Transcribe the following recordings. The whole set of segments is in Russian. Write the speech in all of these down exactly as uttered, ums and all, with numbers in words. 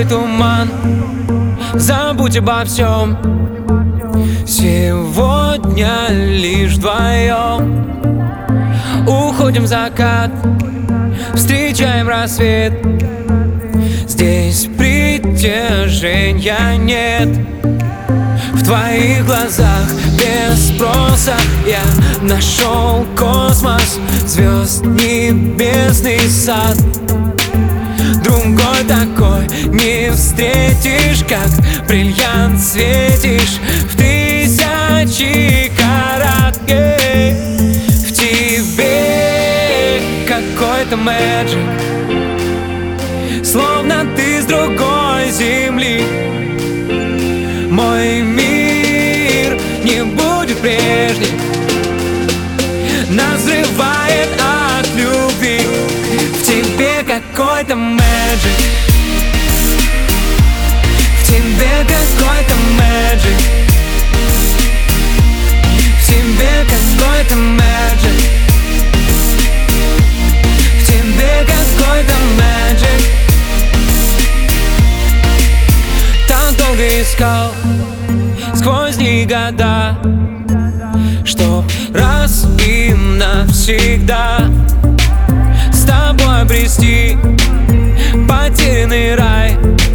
туман, забудь обо всем. Сегодня лишь вдвоем уходим в закат, встречаем рассвет. Здесь притяжения нет. В твоих глазах без спроса я нашел космос, звезд, небесный сад. Другой такой не встретишь, как бриллиант светишь в тысячи карат. Yeah. В тебе какой-то мэджик, словно ты с другой земли. Мой мир не будет прежним, нас взрывает от любви. В тебе какой-то мэджик, в тебе какой-то мэджик, в тебе какой-то мэджик, в тебе какой-то мэджик. Так долго искал сквозь дни и года, чтоб раз и навсегда с тобой обрести потерянный рай.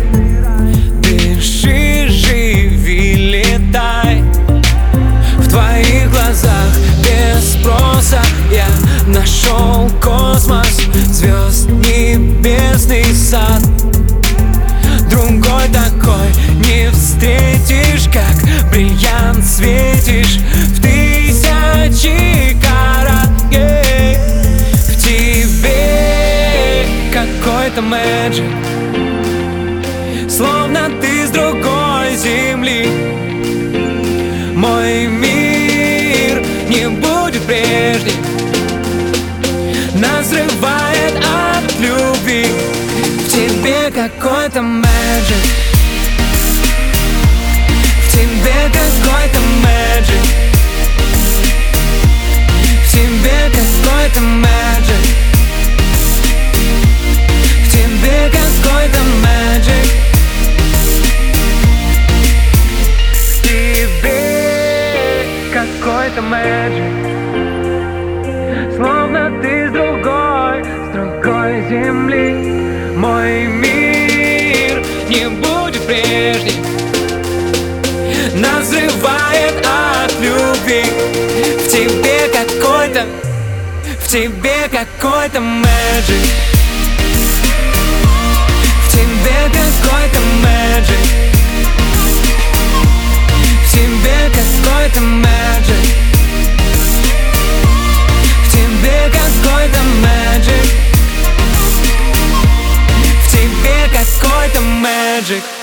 Дыши, живи, летай. В твоих глазах без спроса я нашел космос, звезд, небесный сад. Другой такой не встретишь, как бриллиант светишь в тысячи карат. Yeah. В тебе какой-то мэджик, словно ты с другой земли. Мой мир не будет прежним, нас взрывает от любви. В тебе какой-то мэджик, в тебе какой-то мэджик, в тебе какой-то мэджик, в тебе какой-то мэджик, в тебе какой-то мэджик, словно ты с другой, с другой земли. Мой мир не будет прежним, нас взрывает от любви. В тебе какой-то, в тебе какой-то мэджик, в тебе какой-то мэджик, в тебе какой-то мэджик, в тебе какой-то мэджик, в тебе какой-то мэджик.